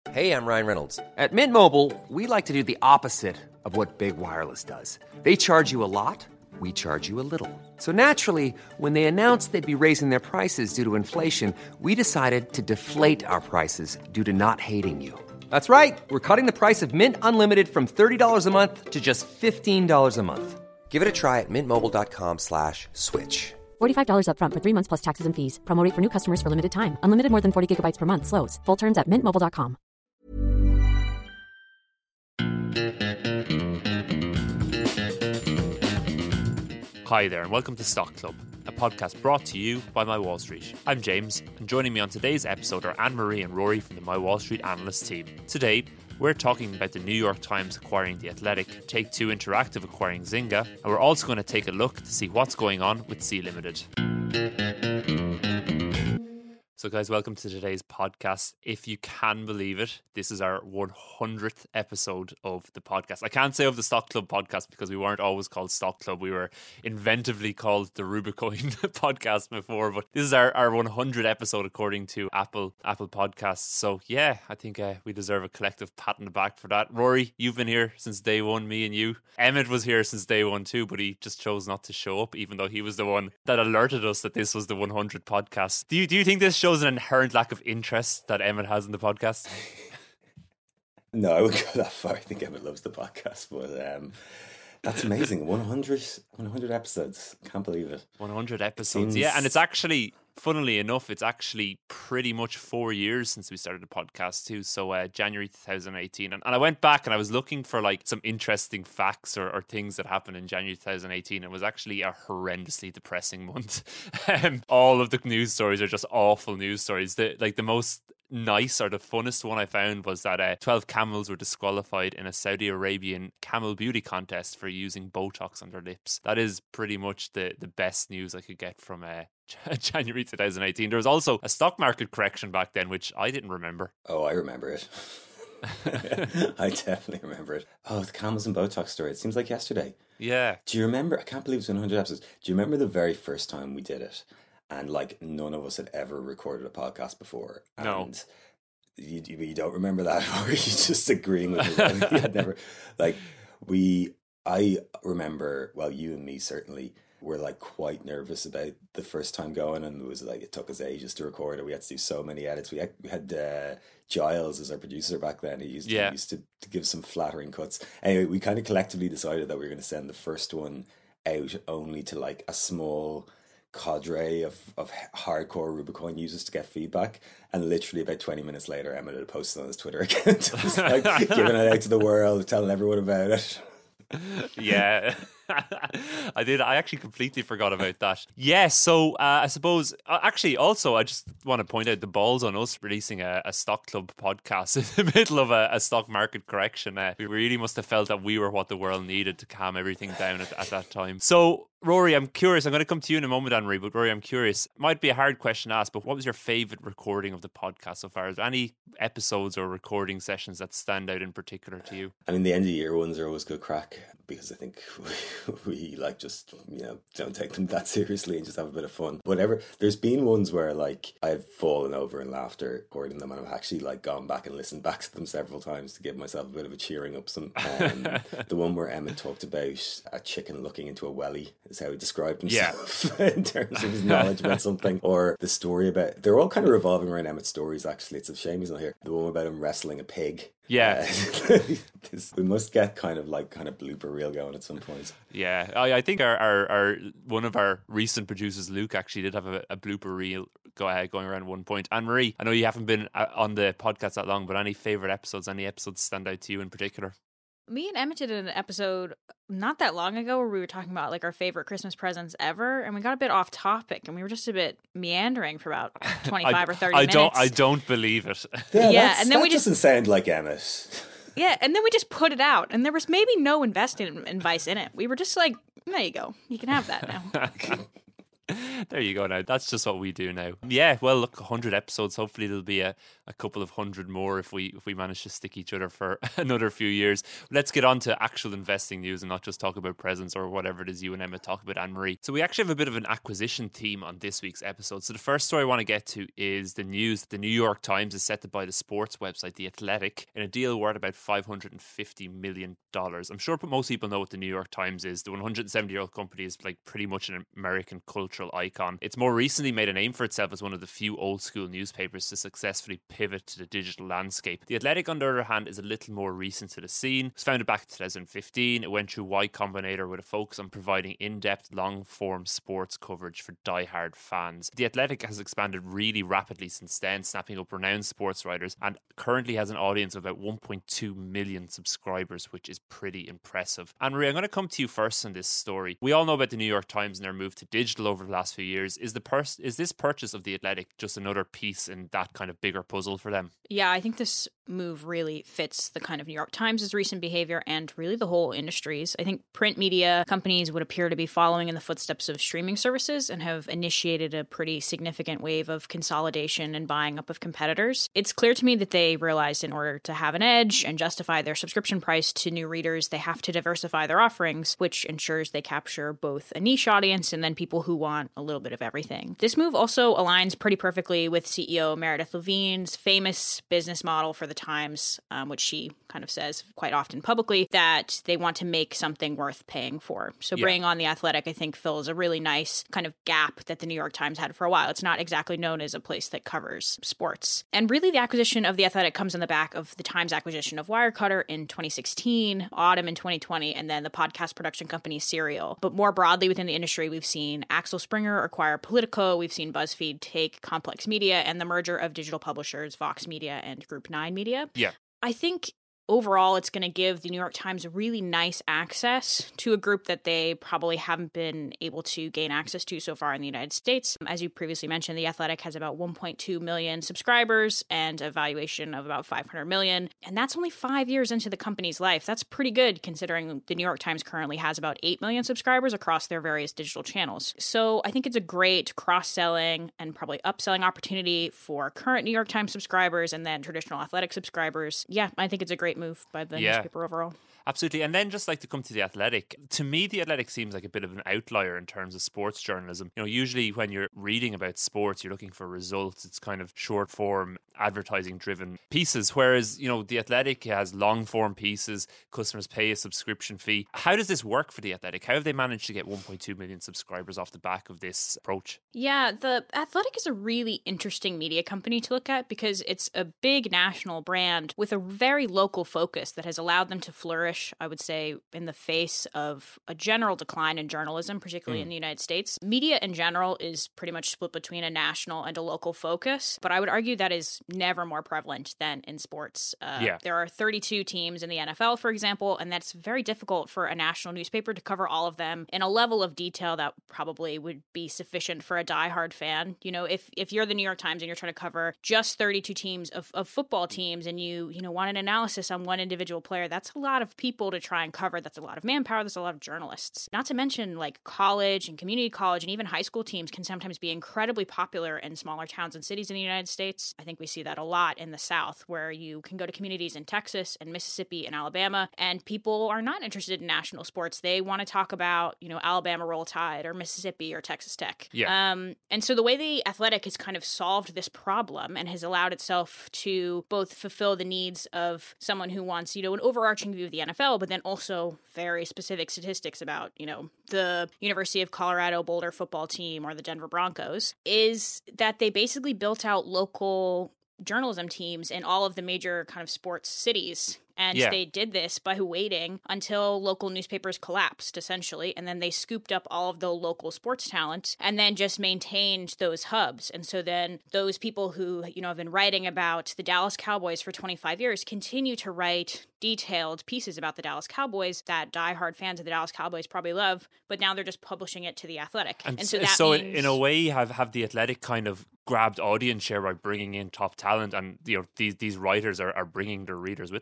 Hey, I'm Ryan Reynolds. At Mint Mobile, we like to do the opposite of what Big Wireless does. They charge you a lot, we charge you a little. So naturally, when they announced they'd be raising their prices due to inflation, we decided to deflate our prices due to not hating you. That's right. We're cutting the price of Mint Unlimited from $30 a month to just $15 a month. Give it a try at mintmobile.com/switch. $45 up front for 3 months plus taxes and fees. Promo rate for new customers for limited time. Unlimited more than 40 gigabytes per month. Slows full terms at mintmobile.com. Hi there and welcome to Stock Club, a podcast brought to you by My Wall Street. I'm James, and joining me on today's episode are Anne-Marie and Rory from the My Wall Street analyst team. Today, we're talking about the New York Times acquiring The Athletic, Take-Two Interactive acquiring Zynga, and we're also going to take a look to see what's going on with Sea Limited. So guys, welcome to today's podcast. If you can believe it, this is our 100th episode of the podcast. I can't say of the Stock Club podcast because we weren't always called Stock Club. We were inventively called the Rubicoin podcast before, but this is our 100th episode according to Apple Podcasts. So yeah, I think we deserve a collective pat on the back for that. Rory, you've been here since day one, me and you. Emmett was here since day one too, but he just chose not to show up, even though he was the one that alerted us that this was the 100th podcast. Do you think this shows an inherent lack of interest that Emmett has in the podcast? No, I wouldn't go that far. I think Emmett loves the podcast, but that's amazing. 100 episodes. Can't believe it. 100 episodes, yeah. And it's actually, funnily enough, it's actually pretty much 4 years since we started the podcast too. So January 2018. And I went back and I was looking for like some interesting facts or things that happened in January 2018. It was actually a horrendously depressing month. All of the news stories are just awful news stories. The most nice or the funnest one I found was that 12 camels were disqualified in a Saudi Arabian camel beauty contest for using Botox on their lips. That is pretty much the best news I could get from January 2018. There was also a stock market correction back then, which I didn't remember. Oh, I remember it. I definitely remember it. Oh, the camels and Botox story. It seems like yesterday. Yeah. Do you remember? I can't believe it's 100 episodes. Do you remember the very first time we did it? And like none of us had ever recorded a podcast before. No. And you don't remember that, or are you just agreeing with me? You had never, I remember, well, you and me certainly were like quite nervous about the first time going, and it was like it took us ages to record it. We had to do so many edits. We had Giles as our producer back then. He used to give some flattering cuts. Anyway, we kind of collectively decided that we were going to send the first one out only to like a small cadre of hardcore Rubicoin users to get feedback, and literally about 20 minutes later Emmett had posted on his Twitter account. It was like giving it out to the world, telling everyone about it. Yeah. I did. I actually completely forgot about that. Yeah, so I suppose, actually, also, I just want to point out the balls on us releasing a Stock Club podcast in the middle of a stock market correction. We really must have felt that we were what the world needed to calm everything down at that time. So, Rory, I'm curious. I'm going to come to you in a moment, Anne-Marie, but Rory, I'm curious. Might be a hard question to ask, but what was your favourite recording of the podcast so far? Is there any episodes or recording sessions that stand out in particular to you? I mean, the end of year ones are always good crack, because I think we like just, don't take them that seriously and just have a bit of fun. Whatever. There's been ones where like I've fallen over in laughter recording them, and I've actually like gone back and listened back to them several times to give myself a bit of a cheering up. The one where Emmett talked about a chicken looking into a welly is how he described himself in terms of his knowledge about something. Or the story about, they're all kind of revolving around Emmett's stories actually. It's a shame he's not here. The one about him wrestling a pig. Yeah. We must get kind of blooper reel going at some point. Yeah, I think our one of our recent producers, Luke, actually did have a blooper reel going around one point. Anne-Marie, I know you haven't been on the podcast that long, but any favourite episodes, any episodes stand out to you in particular? Me and Emmett did an episode not that long ago where we were talking about like our favorite Christmas presents ever, and we got a bit off topic, and we were just a bit meandering for about 25 or 30 minutes. I don't believe it. Yeah, and then we just doesn't sound like Emmett. Yeah, and then we just put it out, and there was maybe no investing advice in it. We were just like, there you go, you can have that now. There you go now. That's just what we do now. Yeah, well, look, 100 episodes. Hopefully there'll be a couple of hundred more if we manage to stick each other for another few years. Let's get on to actual investing news and not just talk about presents or whatever it is you and Emma talk about, Anne-Marie. So we actually have a bit of an acquisition theme on this week's episode. So the first story I want to get to is the news that the New York Times is set to buy the sports website The Athletic in a deal worth about $550 million. I'm sure most people know what the New York Times is. The 170-year-old company is like pretty much an American cultural icon. It's more recently made a name for itself as one of the few old school newspapers to successfully pivot to the digital landscape. The Athletic, on the other hand, is a little more recent to the scene. It was founded back in 2015. It went through Y Combinator with a focus on providing in-depth, long-form sports coverage for die-hard fans. The Athletic has expanded really rapidly since then, snapping up renowned sports writers, and currently has an audience of about 1.2 million subscribers, which is pretty impressive. Anne-Marie, I'm going to come to you first on this story. We all know about the New York Times and their move to digital over the last few years. Is this purchase of The Athletic just another piece in that kind of bigger puzzle for them? Yeah, I think this move really fits the kind of New York Times' recent behavior and really the whole industry's. I think print media companies would appear to be following in the footsteps of streaming services and have initiated a pretty significant wave of consolidation and buying up of competitors. It's clear to me that they realized in order to have an edge and justify their subscription price to new readers, they have to diversify their offerings, which ensures they capture both a niche audience and then people who want a little bit of everything. This move also aligns pretty perfectly with CEO Meredith Levine's famous business model for the Times, which she kind of says quite often publicly, that they want to make something worth paying for. So bringing on The Athletic, I think, fills a really nice kind of gap that the New York Times had for a while. It's not exactly known as a place that covers sports. And really, the acquisition of The Athletic comes in the back of the Times acquisition of Wirecutter in 2016, Autumn in 2020, and then the podcast production company Serial. But more broadly within the industry, we've seen Axel Springer acquire Politico, we've seen BuzzFeed take Complex Media, and the merger of digital publishers Vox Media and Group 9 Media. Yeah. I think overall, it's going to give the New York Times really nice access to a group that they probably haven't been able to gain access to so far in the United States. As you previously mentioned, The Athletic has about 1.2 million subscribers and a valuation of about $500 million. And that's only 5 years into the company's life. That's pretty good considering the New York Times currently has about 8 million subscribers across their various digital channels. So I think it's a great cross-selling and probably upselling opportunity for current New York Times subscribers and then traditional Athletic subscribers. Yeah, I think it's a great move by the newspaper overall. Absolutely. And then just like to come to The Athletic, to me, The Athletic seems like a bit of an outlier in terms of sports journalism. You know, usually when you're reading about sports, you're looking for results. It's kind of short form, advertising driven pieces. Whereas, you know, The Athletic has long form pieces. Customers pay a subscription fee. How does this work for The Athletic? How have they managed to get 1.2 million subscribers off the back of this approach? Yeah, The Athletic is a really interesting media company to look at because it's a big national brand with a very local focus that has allowed them to flourish, I would say, in the face of a general decline in journalism, particularly in the United States. Media in general is pretty much split between a national and a local focus, but I would argue that is never more prevalent than in sports. There are 32 teams in the NFL, for example, and that's very difficult for a national newspaper to cover all of them in a level of detail that probably would be sufficient for a diehard fan. You know, if you're the New York Times and you're trying to cover just 32 teams of football teams and you want an analysis on one individual player, that's a lot of people to try and cover. That's a lot of manpower. That's a lot of journalists. Not to mention like college and community college and even high school teams can sometimes be incredibly popular in smaller towns and cities in the United States. I think we see that a lot in the South where you can go to communities in Texas and Mississippi and Alabama and people are not interested in national sports. They want to talk about, you know, Alabama Roll Tide or Mississippi or Texas Tech. And so the way The Athletic has kind of solved this problem and has allowed itself to both fulfill the needs of someone who wants, you know, an overarching view of the NFL, but then also very specific statistics about, you know, the University of Colorado Boulder football team or the Denver Broncos, is that they basically built out local journalism teams in all of the major kind of sports cities. And they did this by waiting until local newspapers collapsed, essentially. And then they scooped up all of the local sports talent and then just maintained those hubs. And so then those people who, you know, have been writing about the Dallas Cowboys for 25 years continue to write detailed pieces about the Dallas Cowboys that diehard fans of the Dallas Cowboys probably love. But now they're just publishing it to The Athletic. And so that means... in a way, have The Athletic kind of grabbed audience share by bringing in top talent, and you know these writers are bringing their readers with them.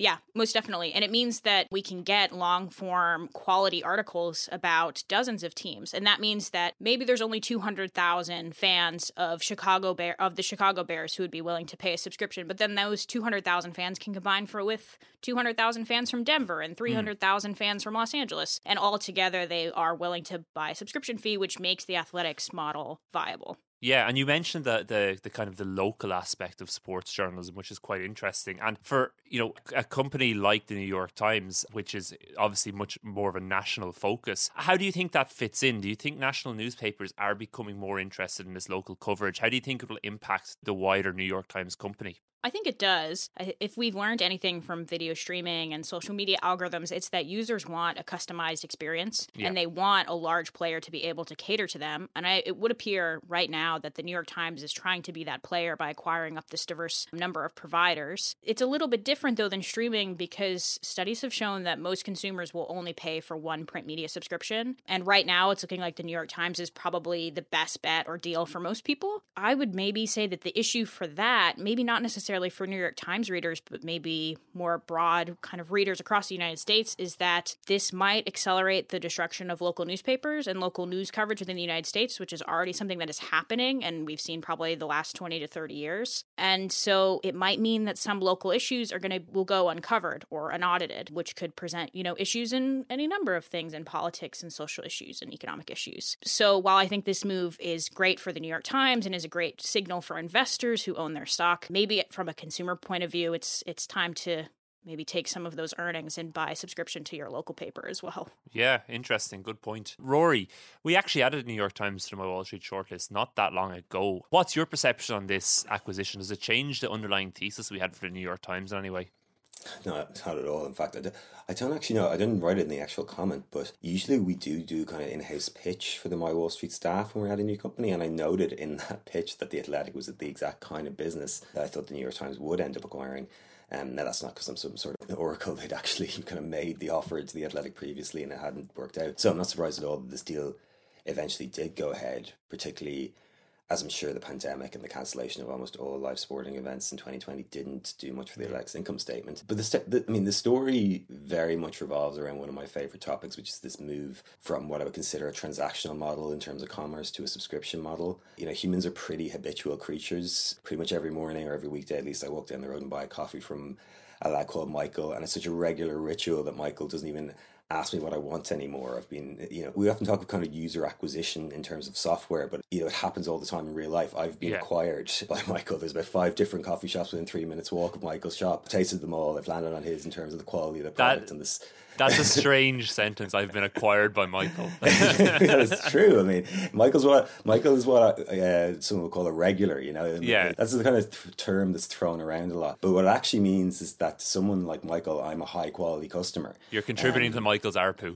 Yeah, most definitely. And it means that we can get long form quality articles about dozens of teams. And that means that maybe there's only 200,000 fans of the Chicago Bears who would be willing to pay a subscription. But then those 200,000 fans can combine with 200,000 fans from Denver and 300,000 fans from Los Angeles. And all together, they are willing to buy a subscription fee, which makes the Athletics model viable. Yeah, and you mentioned the kind of the local aspect of sports journalism, which is quite interesting. And for, a company like the New York Times, which is obviously much more of a national focus, how do you think that fits in? Do you think national newspapers are becoming more interested in this local coverage? How do you think it will impact the wider New York Times company? I think it does. If we've learned anything from video streaming and social media algorithms, it's that users want a customized experience and they want a large player to be able to cater to them. And it would appear right now that the New York Times is trying to be that player by acquiring up this diverse number of providers. It's a little bit different, though, than streaming because studies have shown that most consumers will only pay for one print media subscription. And right now, it's looking like the New York Times is probably the best bet or deal for most people. I would maybe say that the issue for that, maybe not necessarily for New York Times readers, but maybe more broad kind of readers across the United States, is that this might accelerate the destruction of local newspapers and local news coverage within the United States, which is already something that is happening, and we've seen probably the last 20 to 30 years. And so it might mean that some local issues will go uncovered or unaudited, which could present, issues in any number of things in politics and social issues and economic issues. So while I think this move is great for the New York Times and is a great signal for investors who own their stock, maybe from a consumer point of view, it's time to maybe take some of those earnings and buy a subscription to your local paper as well. Yeah, interesting. Good point. Rory, we actually added New York Times to my Wall Street shortlist not that long ago. What's your perception on this acquisition? Does it change the underlying thesis we had for the New York Times in any way? No, not at all. In fact, I don't actually know. I didn't write it in the actual comment, but usually we do kind of in-house pitch for the My Wall Street staff when we're at a new company, and I noted in that pitch that The Athletic was the exact kind of business that I thought the New York Times would end up acquiring. Now, that's not because I'm some sort of oracle. They'd actually kind of made the offer to The Athletic previously and it hadn't worked out. So I'm not surprised at all that this deal eventually did go ahead, particularly as I'm sure the pandemic and the cancellation of almost all live sporting events in 2020 didn't do much for the Athletic's income statement. But the story very much revolves around one of my favourite topics, which is this move from what I would consider a transactional model in terms of commerce to a subscription model. Humans are pretty habitual creatures. Pretty much every morning or every weekday, at least, I walk down the road and buy a coffee from a lad called Michael, and it's such a regular ritual that Michael doesn't even ask me what I want anymore. I've been, we often talk of kind of user acquisition in terms of software, but it happens all the time in real life. I've been acquired by Michael. There's about 5 different coffee shops within 3 minutes walk of Michael's shop. I've tasted them all. I've landed on his in terms of the quality of the product and this. That's a strange sentence. I've been acquired by Michael. That's true. I mean, Michael is what someone would call a regular, Yeah. That's the kind of term that's thrown around a lot. But what it actually means is that to someone like Michael, I'm a high quality customer. You're contributing to Michael's ARPU.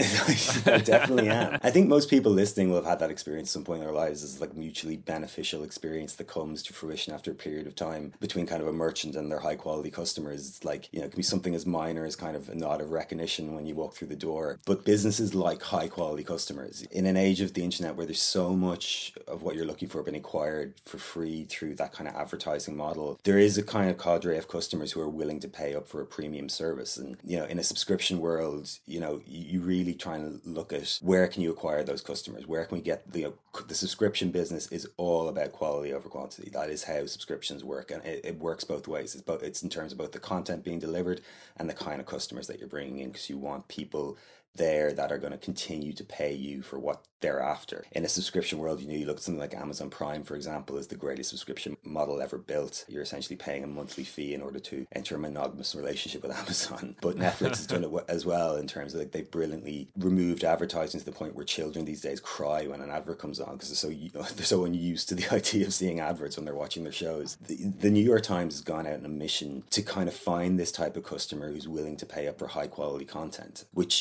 I definitely am. I think most people listening will have had that experience at some point in their lives. It's like mutually beneficial experience that comes to fruition after a period of time between kind of a merchant and their high quality customers. It's like, it can be something as minor as kind of a nod of recognition when you walk through the door. But businesses like high quality customers. In an age of the internet where there's so much of what you're looking for being acquired for free through that kind of advertising model, there is a kind of cadre of customers who are willing to pay up for a premium service. And, in a subscription world, you really trying to look at where can you acquire those customers, where can we get the subscription business is all about quality over quantity. That is how subscriptions work, and it works both ways. It's in terms of both the content being delivered and the kind of customers that you're bringing in, because you want people there that are going to continue to pay you for what they're after. In a subscription world, you look at something like Amazon Prime, for example, is the greatest subscription model ever built. You're essentially paying a monthly fee in order to enter a monogamous relationship with Amazon. But Netflix has done it as well in terms of they've brilliantly removed advertising to the point where children these days cry when an advert comes on because they're so unused to the idea of seeing adverts when they're watching their shows. The New York Times has gone out on a mission to kind of find this type of customer who's willing to pay up for high quality content, which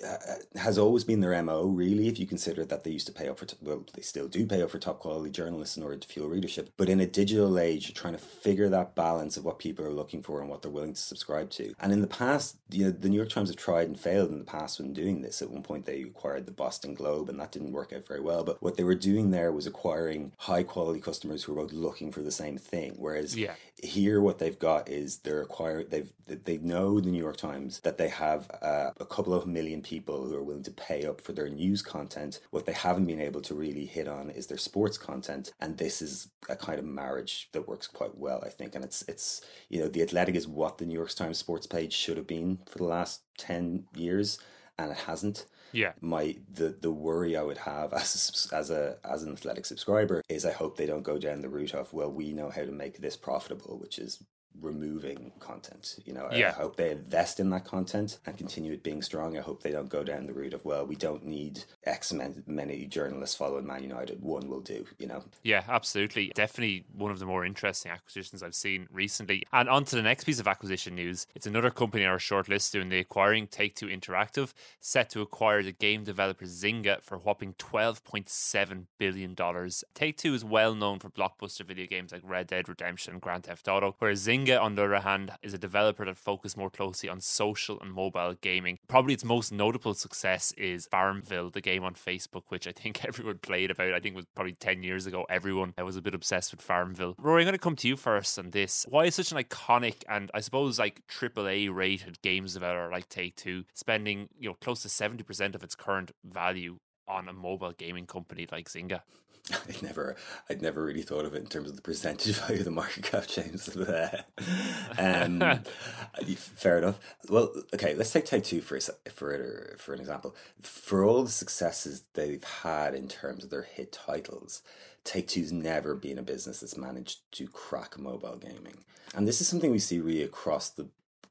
has always been their MO, really, if you consider that they used to pay up for, well, they still do pay up for top quality journalists in order to fuel readership. But in a digital age, you're trying to figure that balance of what people are looking for and what they're willing to subscribe to. And in the past, the New York Times have tried and failed in the past when doing this. At one point, they acquired the Boston Globe, and that didn't work out very well. But what they were doing there was acquiring high quality customers who were both looking for the same thing. Whereas here, what they've got is they know, the New York Times, that they have a couple of million people who are willing to pay up for their news content. What they haven't been able to really hit on is their sports content, and this is a kind of marriage that works quite well, I think. And it's The Athletic is what the New York Times sports page should have been for the last 10 years, and it hasn't. Yeah. The worry I would have as an Athletic subscriber is I hope they don't go down the route of, well, we know how to make this profitable, which is removing content. I hope they invest in that content and continue it being strong. I hope they don't go down the route of, well, we don't need X many journalists following Man United, one will do. Yeah, absolutely. Definitely one of the more interesting acquisitions I've seen recently. And on to the next piece of acquisition news. It's another company on our short list doing the acquiring, Take-Two Interactive, set to acquire the game developer Zynga for a whopping $12.7 billion. Take-Two is well known for blockbuster video games like Red Dead Redemption and Grand Theft Auto, whereas Zynga, on the other hand, is a developer that focuses more closely on social and mobile gaming. Probably its most notable success is Farmville, the game on Facebook, which I think everyone played about. I think it was probably 10 years ago. Everyone was a bit obsessed with Farmville. Rory, I'm going to come to you first on this. Why is such an iconic and I suppose like AAA rated games developer like Take-Two spending close to 70% of its current value on a mobile gaming company like Zynga? I'd never really thought of it in terms of the percentage value of the market cap, James. Fair enough. Well, okay, let's take Take-Two for an example. For all the successes they've had in terms of their hit titles, Take-Two's never been a business that's managed to crack mobile gaming, and this is something we see really across the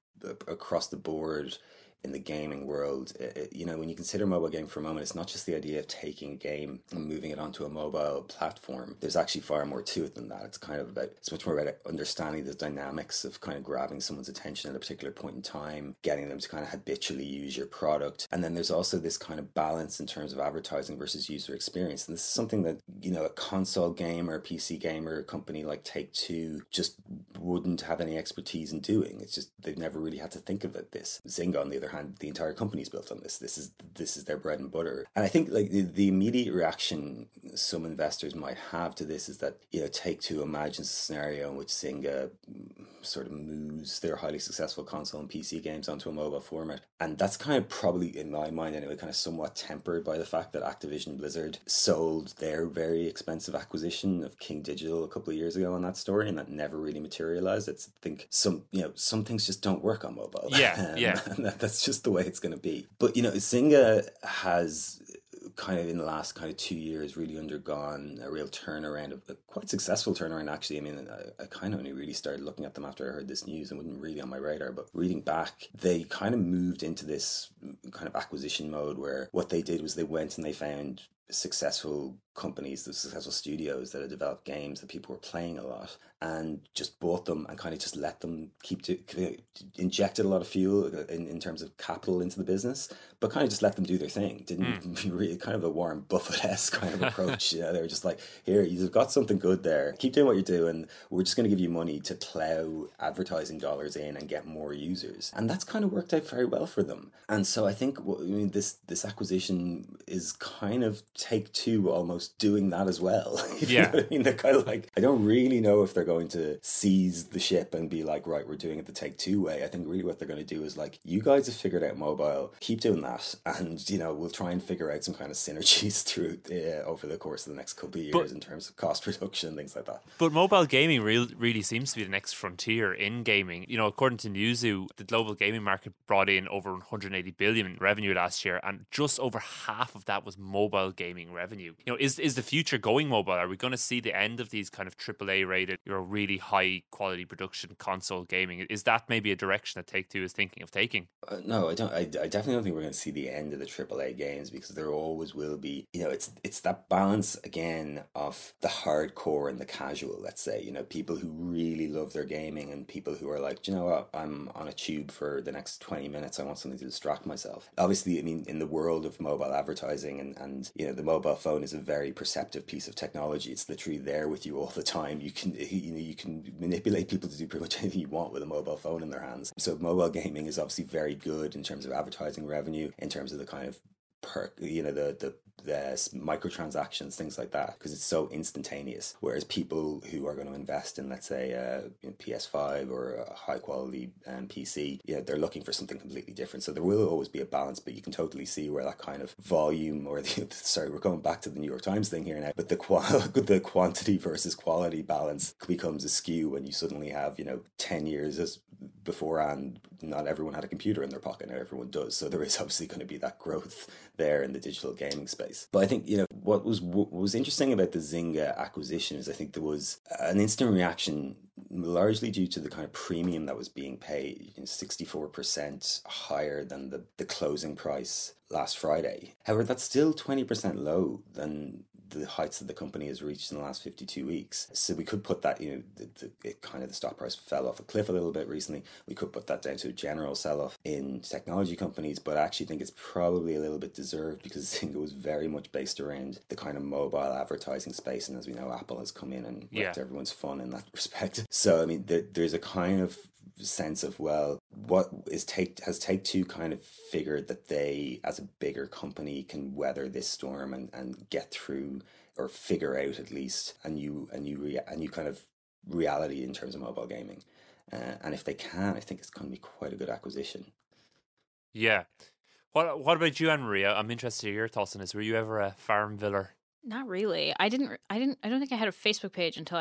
board in the gaming world. When you consider mobile gaming for a moment, it's not just the idea of taking a game and moving it onto a mobile platform. There's actually far more to it than that. It's much more about understanding the dynamics of kind of grabbing someone's attention at a particular point in time, getting them to kind of habitually use your product. And then there's also this kind of balance in terms of advertising versus user experience. And this is something that, a console gamer, a PC gamer company like Take-Two just wouldn't have any expertise in doing. It's just, they've never really had to think of this. Zynga, on the other hand, the entire company's built on this. This is their bread and butter. And I think like the immediate reaction some investors might have to this is that Take-Two imagines a scenario in which Zynga sort of moves their highly successful console and PC games onto a mobile format, and that's kind of probably, in my mind anyway, kind of somewhat tempered by the fact that Activision Blizzard sold their very expensive acquisition of King Digital a couple of years ago on that story, and that never really materialized. I think some things just don't work on mobile. And that's just the way it's going to be. But Zynga has kind of in the last kind of 2 years really undergone a real turnaround, a quite successful turnaround actually. I mean, I kind of only really started looking at them after I heard this news and wasn't really on my radar, but reading back, they kind of moved into this kind of acquisition mode where what they did was they went and they found successful companies, the successful studios that had developed games that people were playing a lot, and just bought them and kind of just let them injected a lot of fuel in terms of capital into the business, but kind of just let them do their thing. Didn't really, kind of a Warren Buffett-esque kind of approach. They were just like, here, you've got something good there, keep doing what you're doing, we're just going to give you money to plow advertising dollars in and get more users. And that's kind of worked out very well for them. And so I think this acquisition is kind of Take-Two almost doing that as well. You know what I mean? They're kind of like, I don't really know if they're going to seize the ship and be like, right, we're doing it the Take-Two way. I think really what they're going to do is like, you guys have figured out mobile, keep doing that, and we'll try and figure out some kind of synergies through over the course of the next couple of years in terms of cost reduction, things like that. But mobile gaming really seems to be the next frontier in gaming. According to Newzoo, the global gaming market brought in over 180 billion in revenue last year, and just over half of that was mobile gaming revenue. Is the future going mobile? Are we going to see the end of these kind of AAA rated really high quality production console gaming. Is that maybe a direction that Take-Two is thinking of taking? No, I don't. I definitely don't think we're going to see the end of the AAA games, because there always will be. It's that balance again of the hardcore and the casual. Let's say, people who really love their gaming and people who are like, you know what, I'm on a tube for the next 20 minutes. I want something to distract myself. Obviously, I mean, in the world of mobile advertising and the mobile phone is a very perceptive piece of technology. It's literally there with you all the time. You can manipulate people to do pretty much anything you want with a mobile phone in their hands. So mobile gaming is obviously very good in terms of advertising revenue, in terms of the kind of perk, the microtransactions, things like that, because it's so instantaneous. Whereas people who are going to invest in, let's say, PS5 or a high quality PC, they're looking for something completely different. So there will always be a balance, but you can totally see where that kind of volume, or we're going back to the New York Times thing here now, but the quantity versus quality balance becomes askew when you suddenly have 10 years beforehand, not everyone had a computer in their pocket. Now everyone does. So there is obviously going to be that growth there in the digital gaming space. But I think, what was interesting about the Zynga acquisition is I think there was an instant reaction, largely due to the kind of premium that was being paid, 64% higher than the closing price last Friday. However, that's still 20% low than the heights that the company has reached in the last 52 weeks. So we could put that, the stock price fell off a cliff a little bit recently. We could put that down to a general sell-off in technology companies, but I actually think it's probably a little bit deserved, because Zynga was very much based around the kind of mobile advertising space. And as we know, Apple has come in and wrecked everyone's fun in that respect. So, I mean, there's a kind of sense of, well, what has Take-Two kind of figured that they, as a bigger company, can weather this storm and get through, or figure out at least a new kind of reality in terms of mobile gaming. And if they can, I think it's going to be quite a good acquisition. Yeah. What about you, Anne-Marie? I'm interested in your thoughts on this. Were you ever a Farmviller? Not really. I don't think I had a Facebook page until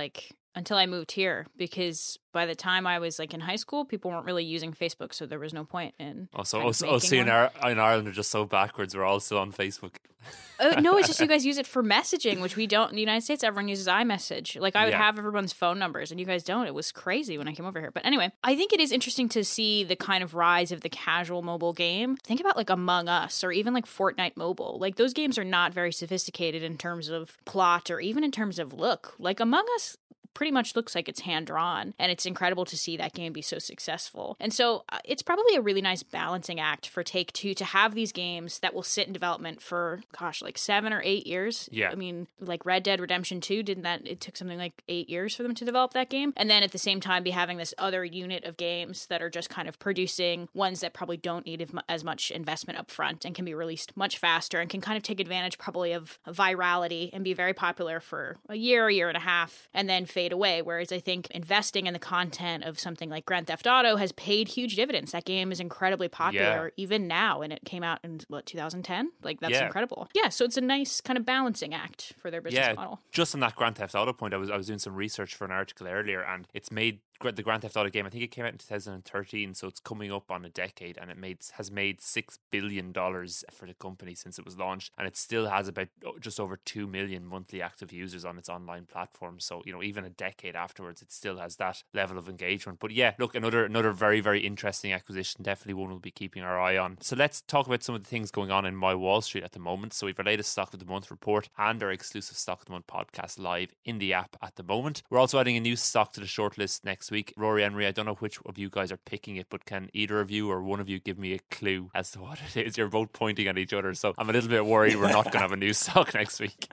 I moved here, because by the time I was in high school, people weren't really using Facebook, so there was no point in. Also, in Ireland are just so backwards. We're all still on Facebook. No, it's just you guys use it for messaging, which we don't in the United States. Everyone uses iMessage. I would have everyone's phone numbers, and you guys don't. It was crazy when I came over here. But anyway, I think it is interesting to see the kind of rise of the casual mobile game. Think about Among Us, or even Fortnite Mobile. Those games are not very sophisticated in terms of plot, or even in terms of look. Among Us pretty much looks like it's hand-drawn, and it's incredible to see that game be so successful. And so it's probably a really nice balancing act for Take-Two to have these games that will sit in development for 7 or 8 years. Yeah. I mean, Red Dead Redemption 2, it took something 8 years for them to develop that game, and then at the same time be having this other unit of games that are just kind of producing ones that probably don't need as much investment up front and can be released much faster and can kind of take advantage probably of virality and be very popular for a year and a half, and then fade away. Whereas I think investing in the content of something like Grand Theft Auto has paid huge dividends. That game is incredibly popular even now, and it came out in 2010. That's incredible. Yeah, so it's a nice kind of balancing act for their business model. Just on that Grand Theft Auto point, I was doing some research for an article earlier, and it's made the Grand Theft Auto game, I think it came out in 2013, so it's coming up on a decade, and has made $6 billion for the company since it was launched, and it still has about just over 2 million monthly active users on its online platform. So even a decade afterwards, it still has that level of engagement. But yeah, look, another very, very interesting acquisition, definitely one we'll be keeping our eye on. So let's talk about some of the things going on in My Wall Street at the moment. So we've our latest Stock of the Month report and our exclusive Stock of the Month podcast live in the app at the moment. We're also adding a new stock to the shortlist next week. Rory, Henry, I don't know which of you guys are picking it, but can either of you or one of you give me a clue as to what it is? You're both pointing at each other, so I'm a little bit worried we're not going to have a new stock next week.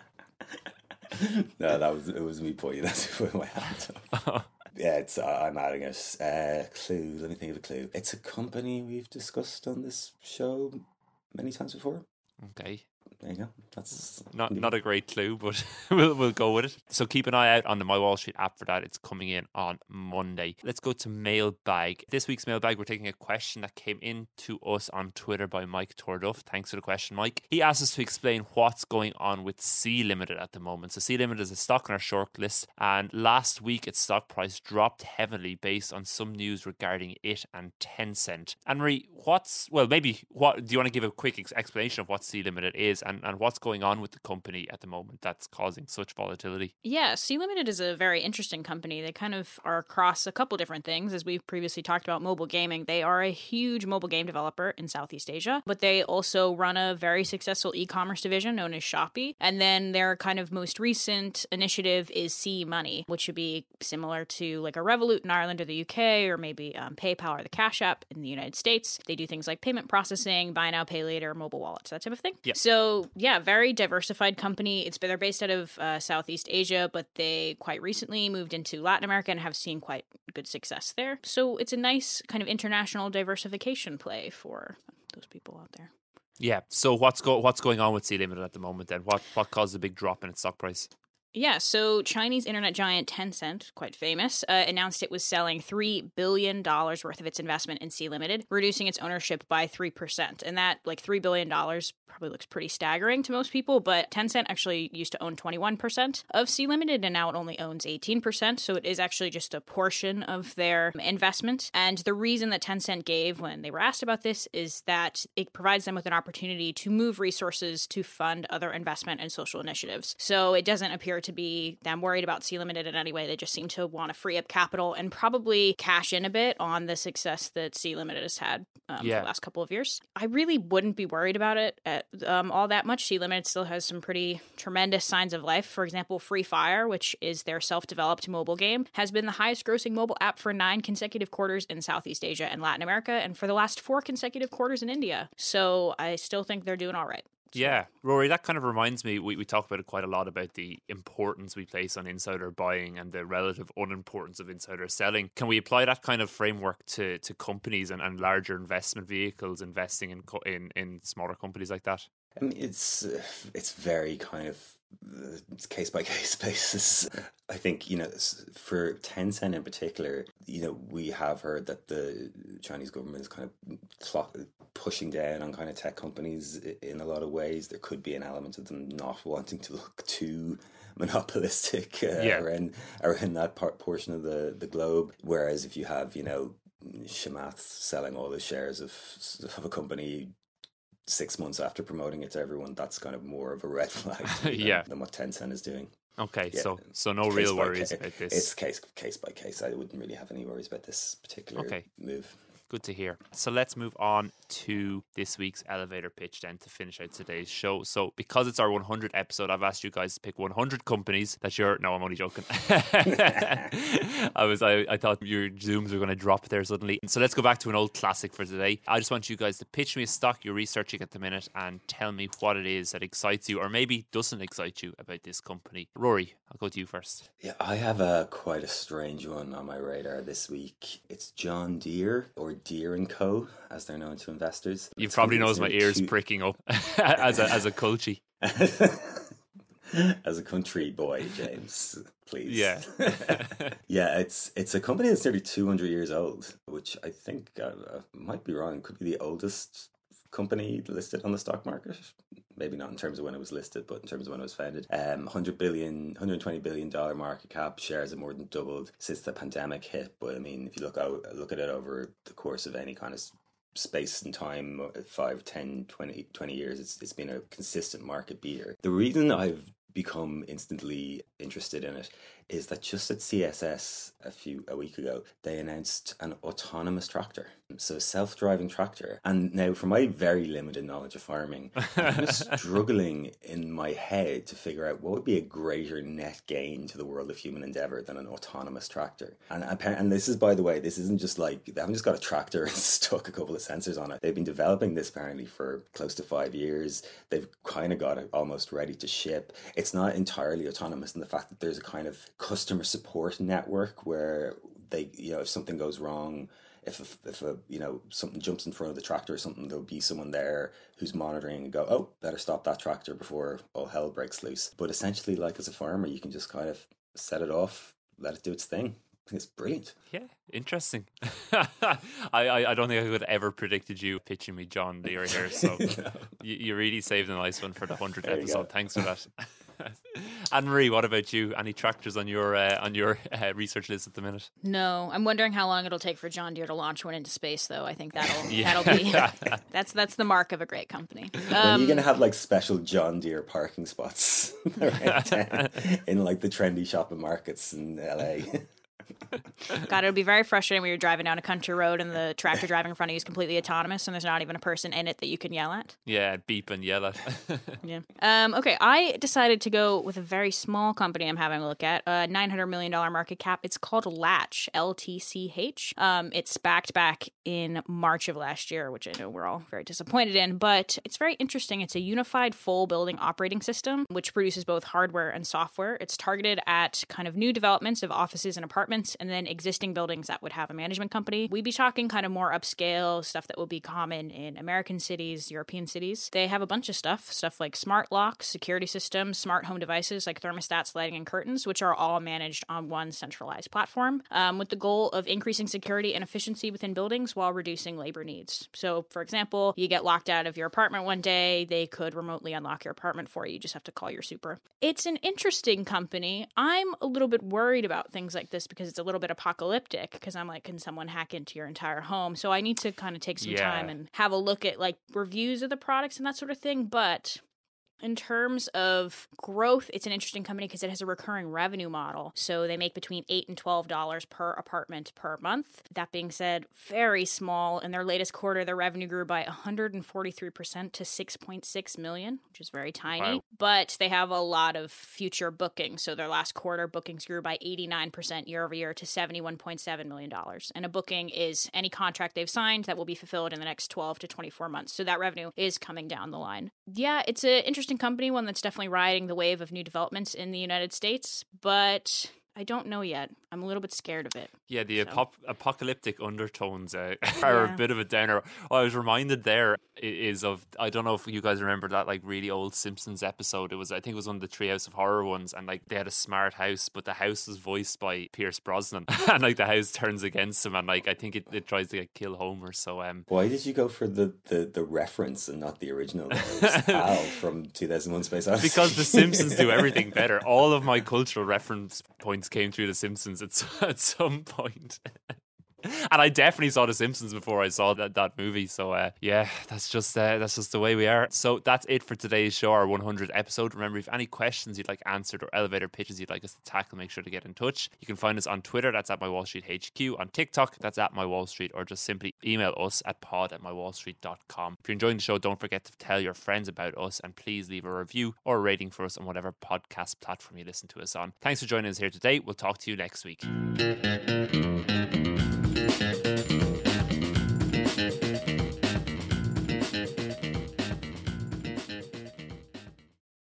No, it was me pointing at my hand up. Yeah, I'm adding a clue. Let me think of a clue. It's a company we've discussed on this show many times before. Okay. There you go. That's not a great clue, but we'll go with it. So keep an eye out on the My Wall Street app for that. It's coming in on Monday. Let's go to Mailbag. This week's Mailbag, we're taking a question that came in to us on Twitter by Mike Torduff. Thanks for the question, Mike. He asked us to explain what's going on with Sea Limited at the moment. So Sea Limited is a stock on our short list, and last week its stock price dropped heavily based on some news regarding it and Tencent. Anne-Marie, do you want to give a quick explanation of what Sea Limited is and what's going on with the company at the moment that's causing such volatility? Yeah, Sea Limited is a very interesting company. They kind of are across a couple different things. As we've previously talked about mobile gaming, they are a huge mobile game developer in Southeast Asia, but they also run a very successful e-commerce division known as Shopee. And then their kind of most recent initiative is Sea Money, which should be similar to like a Revolut in Ireland or the UK, or maybe PayPal or the Cash App in the United States. They do things like payment processing, buy now, pay later, mobile wallets, that type of thing. Yeah. So yeah, very diversified company. They're based out of Southeast Asia, but they quite recently moved into Latin America and have seen quite good success there. So it's a nice kind of international diversification play for those people out there. Yeah. So what's going on with Sea Limited at the moment then? What caused the big drop in its stock price? Yeah, so Chinese internet giant Tencent, quite famous, announced it was selling $3 billion worth of its investment in Sea Limited, reducing its ownership by 3%. And that, like, $3 billion probably looks pretty staggering to most people, but Tencent actually used to own 21% of Sea Limited, and now it only owns 18%, so it is actually just a portion of their investment. And the reason that Tencent gave when they were asked about this is that it provides them with an opportunity to move resources to fund other investment and social initiatives. So it doesn't appear to be them worried about Sea Limited in any way. They just seem to want to free up capital and probably cash in a bit on the success that Sea Limited has had for the last couple of years. I really wouldn't be worried about it all that much. Sea Limited still has some pretty tremendous signs of life. For example, Free Fire, which is their self-developed mobile game, has been the highest grossing mobile app for 9 consecutive quarters in Southeast Asia and Latin America, and for the last 4 consecutive quarters in India. So I still think they're doing all right. Yeah, Rory, that kind of reminds me, we talk about it quite a lot about the importance we place on insider buying and the relative unimportance of insider selling. Can we apply that kind of framework to companies and larger investment vehicles investing in smaller companies like that? I mean, it's very kind of it's case by case basis. I think, for Tencent in particular, we have heard that the Chinese government is kind of pushing down on kind of tech companies in a lot of ways. There could be an element of them not wanting to look too monopolistic around that portion of the globe. Whereas if you have, Chamath selling all the shares of a company 6 months after promoting it to everyone, that's kind of more of a red flag than what Tencent is doing. Okay, so no real worries about this. It's case by case. I wouldn't really have any worries about this particular move. Good to hear. So let's move on to this week's elevator pitch then to finish out today's show. So because it's our 100th episode, I've asked you guys to pick 100 companies that no, I'm only joking. I thought your Zooms were going to drop there suddenly. So let's go back to an old classic for today. I just want you guys to pitch me a stock you're researching at the minute and tell me what it is that excites you or maybe doesn't excite you about this company. Rory, I'll go to you first. Yeah, I have quite a strange one on my radar this week. It's John Deere, or Deere & Co, as they're known to investors. You probably noticed my ears pricking up as a culture. As a country boy, James, please. Yeah. Yeah, it's a company that's nearly 200 years old, which I think, might be wrong, could be the oldest company listed on the stock market. Maybe not in terms of when it was listed, but in terms of when it was founded. $120 billion market cap. Shares have more than doubled since the pandemic hit. But I mean, if you look at it over the course of any kind of space and time, 5, 10, 20 years, it's been a consistent market beater. The reason I've become instantly interested in it is that just at CSS a week ago, they announced an autonomous tractor. So a self-driving tractor. And now, for my very limited knowledge of farming, I'm kind of struggling in my head to figure out what would be a greater net gain to the world of human endeavor than an autonomous tractor. And this is, by the way, this isn't just like, they haven't just got a tractor and stuck a couple of sensors on it. They've been developing this apparently for close to 5 years. They've kind of got it almost ready to ship. It's not entirely autonomous in the fact that there's a kind of customer support network where they, if something goes wrong, if something jumps in front of the tractor or something, there'll be someone there who's monitoring and go, oh, better stop that tractor before all hell breaks loose. But essentially, like as a farmer, you can just kind of set it off, let it do its thing. I think it's brilliant. Yeah, interesting. I don't think I could have ever predicted you pitching me John Deere here. So no. you really saved a nice one for the 100th episode. Thanks for that. Anne-Marie, what about you? Any tractors on your research list at the minute? No, I'm wondering how long it'll take for John Deere to launch one into space, though. I think that'll be that's the mark of a great company. When are you gonna have like special John Deere parking spots around town in like the trendy shopping markets in LA? God, it would be very frustrating when you're driving down a country road and the tractor driving in front of you is completely autonomous and there's not even a person in it that you can yell at. Yeah, beep and yell at. Yeah. Okay, I decided to go with a very small company I'm having a look at, a $900 million market cap. It's called Latch, LTCH. It's SPAC'd back in March of last year, which I know we're all very disappointed in, but it's very interesting. It's a unified full building operating system, which produces both hardware and software. It's targeted at kind of new developments of offices and apartments, and then existing buildings that would have a management company. We'd be talking kind of more upscale stuff that would be common in American cities, European cities. They have a bunch of stuff like smart locks, security systems, smart home devices like thermostats, lighting, and curtains, which are all managed on one centralized platform, with the goal of increasing security and efficiency within buildings while reducing labor needs. So, for example, you get locked out of your apartment one day, they could remotely unlock your apartment for you. You just have to call your super. It's an interesting company. I'm a little bit worried about things like this because it's a little bit apocalyptic, because I'm like, can someone hack into your entire home? So I need to kind of take some time and have a look at like reviews of the products and that sort of thing. But in terms of growth, it's an interesting company because it has a recurring revenue model. So they make between $8 and $12 per apartment per month. That being said, very small. In their latest quarter, their revenue grew by 143% to $6.6 million, which is very tiny. Wow. But they have a lot of future bookings. So their last quarter bookings grew by 89% year over year to $71.7 million. And a booking is any contract they've signed that will be fulfilled in the next 12 to 24 months. So that revenue is coming down the line. Yeah, it's an interesting company, one that's definitely riding the wave of new developments in the United States, but I don't know yet. I'm a little bit scared of it. Yeah, the apocalyptic undertones are a bit of a downer. What I was reminded there is of, I don't know if you guys remember that like really old Simpsons episode. I think it was one of the Treehouse of Horror ones, and like they had a smart house, but the house was voiced by Pierce Brosnan, and like the house turns against him, and like I think it tries to like, kill Homer. So why did you go for the reference and not the original? Hal from 2001: Space Odyssey. Because the Simpsons do everything better. All of my cultural reference points came through the Simpsons at some point. And I definitely saw The Simpsons before I saw that movie. So yeah, that's just the way we are. So that's it for today's show, our 100th episode. Remember, if you have any questions you'd like answered or elevator pitches you'd like us to tackle, make sure to get in touch. You can find us on Twitter, that's at My Wall Street HQ, on TikTok, that's at My Wall Street, or just simply email us at pod@mywallstreet.com. If you're enjoying the show, don't forget to tell your friends about us, and please leave a review or a rating for us on whatever podcast platform you listen to us on. Thanks for joining us here today. We'll talk to you next week.